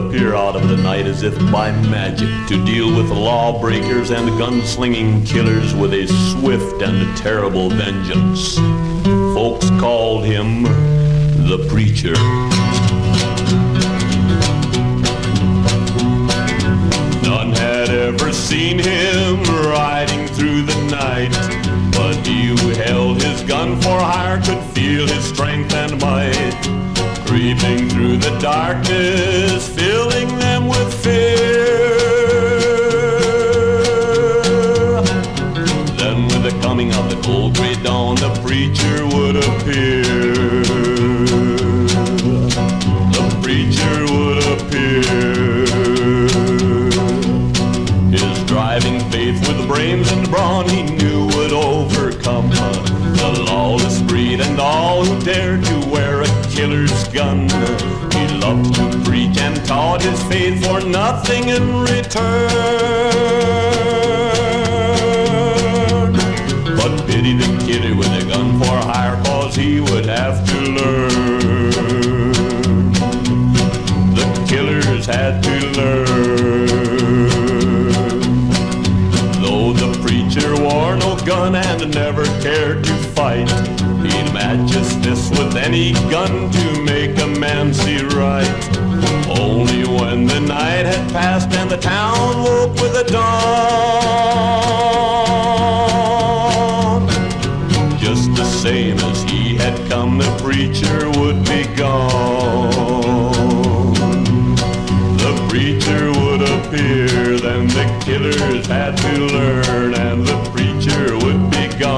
appear out of the night as if by magic to deal with lawbreakers and gunslinging killers with a swift and terrible vengeance. Folks called him the Preacher. None had ever seen him riding through the night, but he who held his gun for hire could feel his strength and might, creeping through the darkness, filling them with fear. Then with the coming of the cold gray dawn, the preacher would appear. The preacher would appear. His driving faith with brains and brawn he knew would overcome the lawless breed and all who dared to wear a killer's gun. He loved to preach and taught his faith for nothing in return. But pity the kidder with a gun for hire, cause he would have to learn. The killers had to learn. Though the preacher wore no gun and never cared to fight, he'd match his fist with any gun to make a man see right. Only when the night had passed and the town woke with the dawn, just the same as he had come, the preacher would be gone. The preacher would appear, then the killers had to learn, and the preacher would be gone.